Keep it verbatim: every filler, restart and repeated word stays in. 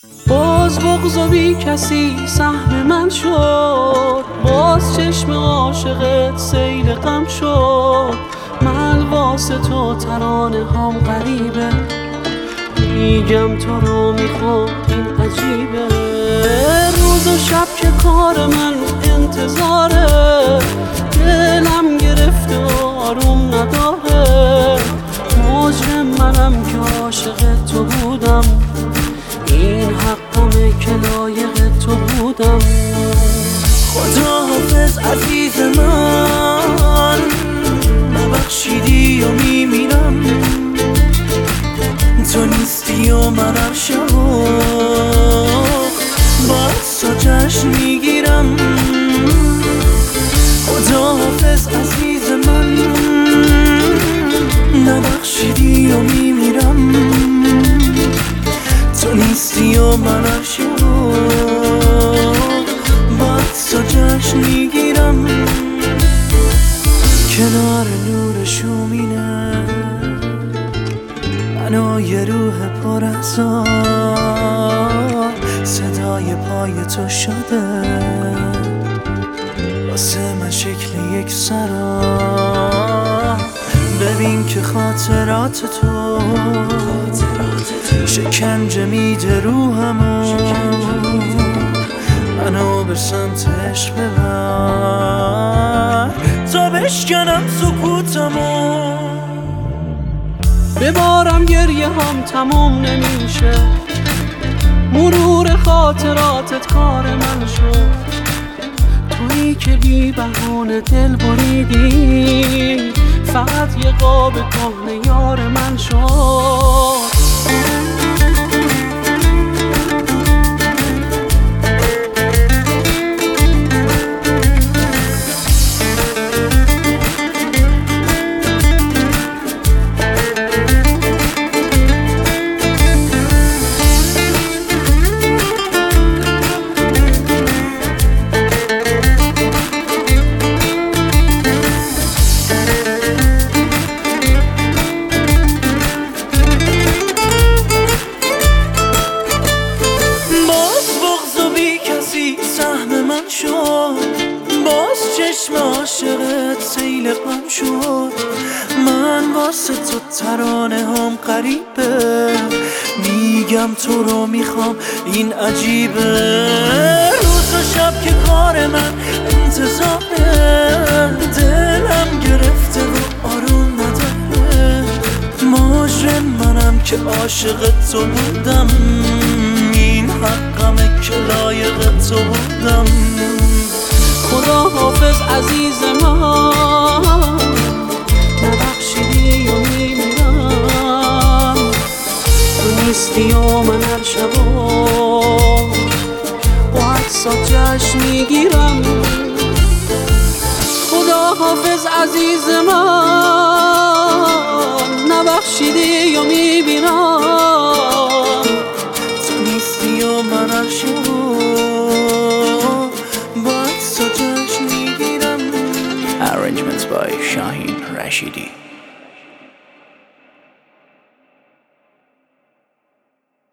باز بغض و بی کسی سهم من شد، باز چشم عاشقت سیل غم شد. من واسه تو ترانه هم غریبه، میگم تو رو میخوام این عجیبه. روز و شب که کار من انتظاره، دلم گرفته و آروم نداره. مجرم منم که عاشق تو بودم، این حقمه که لایق تو بودم. خدا حافظ عزیز من، نبخشیدی و میمیرم. تو نیستی و من هر شب باز تو جشن میگیرم. خدا حافظ عزیز من، نبخشیدی و میمیرم. تو نیستی و من هر شب باز تو جشن میگیرم. کنار نور شومینه من و یه روح پر ازار، صدای پای تو شده واسه من شکل یک سرا. ببین که خاطرات تو شکنجه میده روحمو، منو به سمت عشق ببر تا بشکنم سکوتمو. ببارم گریه هم تموم نمیشه، مرور خاطراتت کار من شد. تویی که بی بهونه دل بریدی، فقط یه قاب کهنه یار من شد. باز چشم عاشقت سیل غم شد. من واسه تو ترانه هم غریبه، میگم تو رو میخوام این عجیبه. روز و شب که کار من انتظاره، دلم گرفته و آروم نداره. مجرم منم که عاشق تو بودم، این حقمه که لایق تو بودم. خدا حافظ عزیز من، نبخشیدی و میمیرم. تو نیستی و من هر شبا با عکسات جشن میگیرم. خدا حافظ عزیز من، نبخشیدی و میمیرم. تو نیستی و من هر شبا Arrangements by Shaheen Rashidi.